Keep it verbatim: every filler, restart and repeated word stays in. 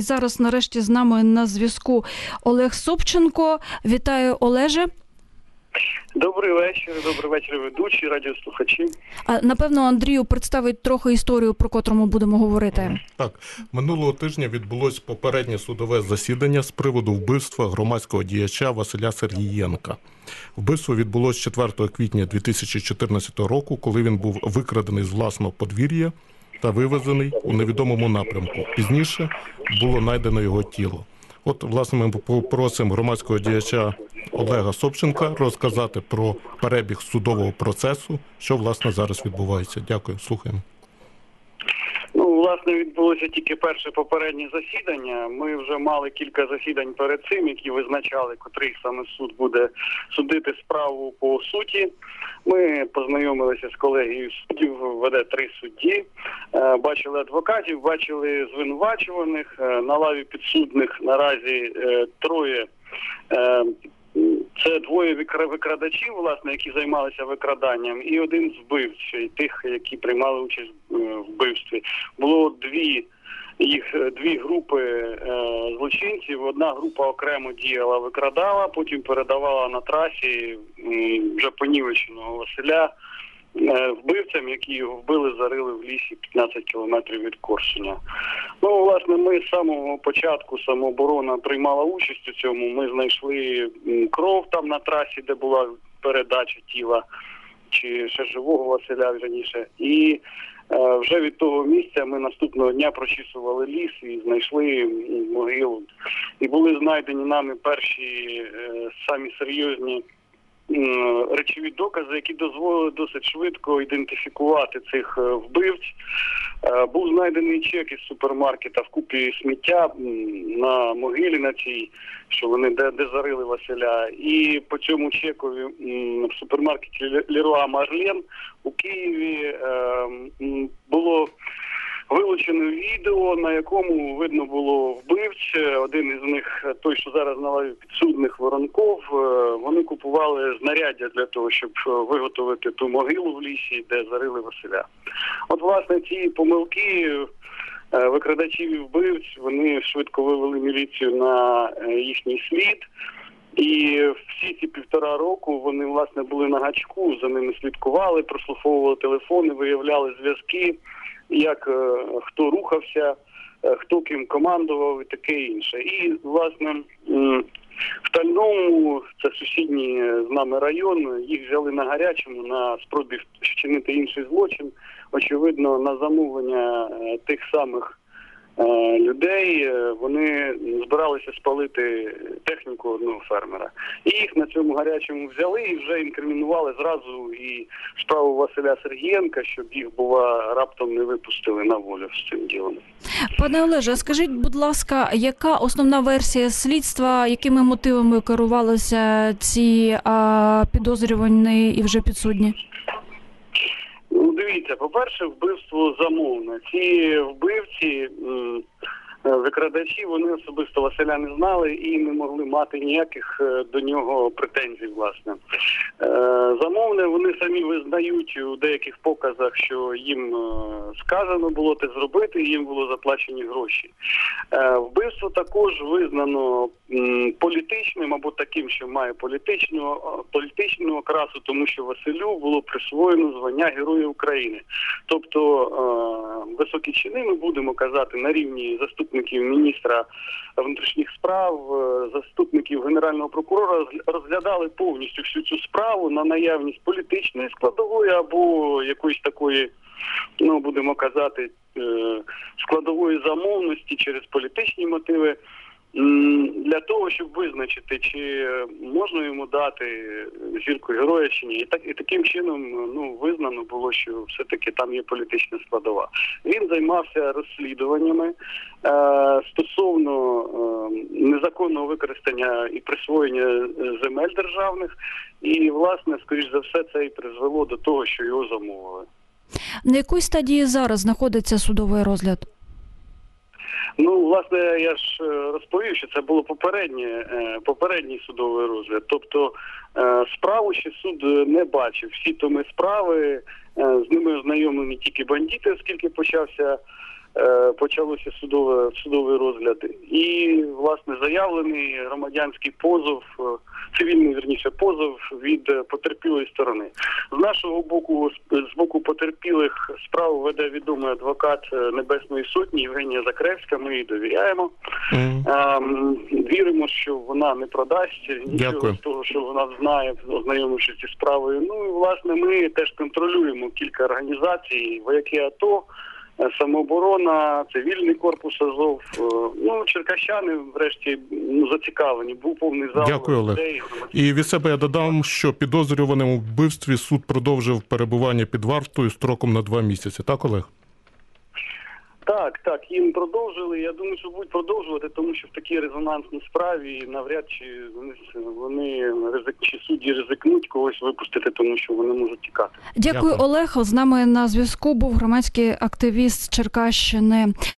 І зараз нарешті з нами на зв'язку Олег Собченко. Вітаю, Олеже. Добрий вечір, добрий вечір, ведучі, радіослухачі. А, напевно, Андрію представить трохи історію, про котру ми будемо говорити. Так, минулого тижня відбулось попереднє судове засідання з приводу вбивства громадського діяча Василя Сергієнка. Вбивство відбулось четвертого квітня дві тисячі чотирнадцятого року, коли він був викрадений з власного подвір'я та вивезений у невідомому напрямку. Пізніше було знайдено його тіло. От, власне, ми попросимо громадського діяча Олега Собченка розказати про перебіг судового процесу, що, власне, зараз відбувається. Дякую, слухаємо. Ну, власне, відбулося тільки перше попереднє засідання. Ми вже мали кілька засідань перед цим, які визначали, котрий саме суд буде судити справу по суті. Ми познайомилися з колегією суддів, веде три судді, бачили адвокатів, бачили звинувачуваних, на лаві підсудних наразі троє. Це двоє викрадачів, власне, які займалися викраданням, і один з вбивців, тих, які приймали участь в вбивстві. Було дві їх дві групи е, злочинців. Одна група окремо діяла, викрадала, потім передавала на трасі м, вже понівеченого Василя е, вбивцям, які його вбили, зарили в лісі п'ятнадцять кілометрів від Корсуня. Ну, власне, ми з самого початку, самооборона приймала участь у цьому. Ми знайшли кров там на трасі, де була передача тіла, чи ще живого Василя раніше. І е, вже від того місця ми наступного дня прочісували ліс і знайшли могилу. І були знайдені нами перші е, самі серйозні речові докази, які дозволили досить швидко ідентифікувати цих вбивць. Був знайдений чек із супермаркета в купі сміття на могилі на цій, що вони де, де зарили Василя. І по цьому чекові в супермаркеті Leroy Merlin у Києві було вилучено відео, на якому видно було вбивць. Один із них, той, що зараз на лаві підсудних, Воронков, вони купували знаряддя для того, щоб виготовити ту могилу в лісі, де зарили Василя. От, власне, ці помилки викрадачів і вбивць, вони швидко вивели міліцію на їхній слід. І всі ці півтора року вони, власне, були на гачку, за ними слідкували, прослуховували телефони, виявляли зв'язки, як е, хто рухався, е, хто ким командував і таке інше. І, власне, м, в Тальному, це сусідній з нами район, їх взяли на гарячому на спробі вчинити інший злочин. Очевидно, на замовлення е, тих самих е, людей е, вони збиралися спалити техніку одного фермера. І їх на цьому гарячому взяли і вже інкримінували зразу і справу Василя Сергієнка, щоб їх, бува, раптом не випустили на волю з цим ділом. Пане Олеже, скажіть, будь ласка, яка основна версія слідства, якими мотивами керувалися ці а, підозрювані і вже підсудні? Ну, дивіться, по-перше, вбивство замовне. Ці вбивці, викрадачі, вони особисто Василя не знали і не могли мати ніяких до нього претензій, власне. Замовне вони самі визнають у деяких показах, що їм сказано було те зробити, і їм було заплачені гроші. Вбивство також визнано політичним або таким, що має політичну, політичну окрасу, тому що Василю було присвоєно звання Героя України. Тобто високі чини, ми будемо казати, на рівні заступників міністра внутрішніх справ, заступників генерального прокурора розглядали повністю всю цю справу на наявність політичної складової або якоїсь такої, ну, будемо казати, складової замовності через політичні мотиви, для того, щоб визначити, чи можна йому дати зірку героя чи ні. І, так, і таким чином, ну, визнано було, що все-таки там є політична складова. Він займався розслідуваннями е, стосовно е, незаконного використання і присвоєння земель державних. І, власне, скоріш за все, це і призвело до того, що його замовили. На якій стадії зараз знаходиться судовий розгляд? Ну, власне, я ж розповів, що це було попереднє, попередній судовий розгляд. Тобто справу ще суд не бачив. Всі томи справи, з ними ознайомлені тільки бандити, оскільки почався е, почалося судове, судовий розгляд. І, власне, заявлений громадянський позов, е, цивільний, вірніше, позов від е, потерпілої сторони. З нашого боку, з, з боку потерпілих справу веде відомий адвокат е, Небесної Сотні Євгенія Закревська. Ми їй довіряємо. Мгм. Е, віримо, що вона не продасть нічого Дякую. з того, що вона знає, ознайомившись зі справою. Ну і, власне, ми теж контролюємо кілька організацій, вояки АТО, е, самооборона, цивільний корпус Азов. Е, Ну, черкащани, врешті, ну, зацікавлені. Був повний зал Дякую, Олег. людей. І від себе я додам, що підозрюваним у вбивстві суд продовжив перебування під вартою строком на два місяці. Так, Олег? Так, так, їм продовжили. Я думаю, що будуть продовжувати, тому що в такій резонансній справі навряд чи вони, вони ризик, чи судді ризикнуть когось випустити, тому що вони можуть тікати. Дякую, Дякую. Олег. З нами на зв'язку був громадський активіст з Черкащини.